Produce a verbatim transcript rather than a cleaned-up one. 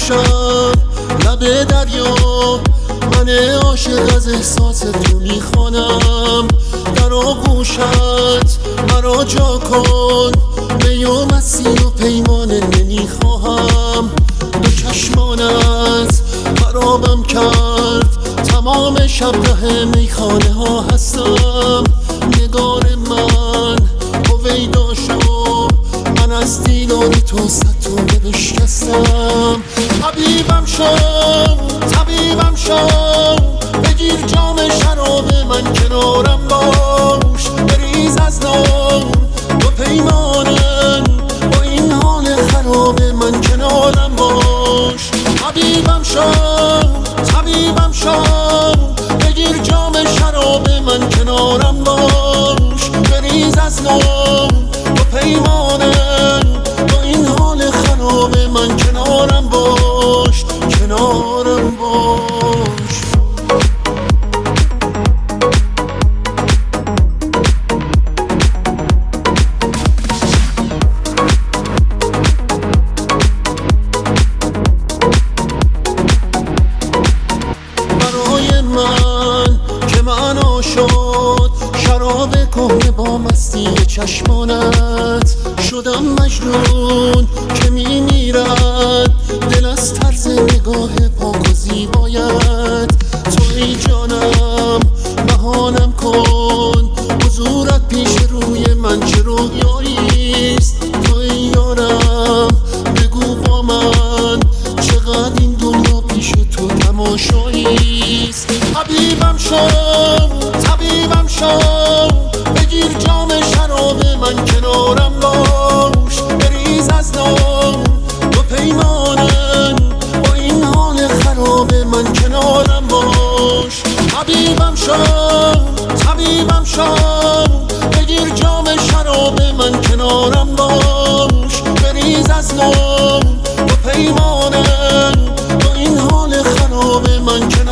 باشم لب دریا، من عاشق از احساس تو میخوانم. در آغوشت مرا جا کن، می و مسی و پیمانه نمیخواهم. دو چشمانت خرابم کرد، تمام شبگه میخانه ها هستم. نگار من هویدا شو، من از دیدار تو ستونه بشکستم. طبیبم شو طبیبم شو، بگیر جام شراب من کنارم باش. بریز از نام دو پیمانم، با این حال خراب من کنارم باش. طبیبم شو طبیبم شو، بگیر جام شراب من کنارم باش. بریز از نام دو پیمانم، با این حال خراب من کنارم باش کنارم باش. برای من که معنا شد شراب کهنه با مستی چشمانت، شدم مجنون که میمیرد دل از طرز نگاه پاک و زیبایت. تو ای جانم بهانم کن، حضورت پیش روی من چه رویاییست. تو ای یارم بگو با من، چقدر این دنیا پیش تو تماشاییست. طبیبم شو طبیبم شو، بگیر جام شراب من کنارم باش. بریز از نام دو پیمانم، با این حال خراب من کنارم باش. طبیبم شو طبیبم شو، بگیر جام شراب من کنارم باش. بریز از نام دو پیمانم، با این حال خراب من کنارم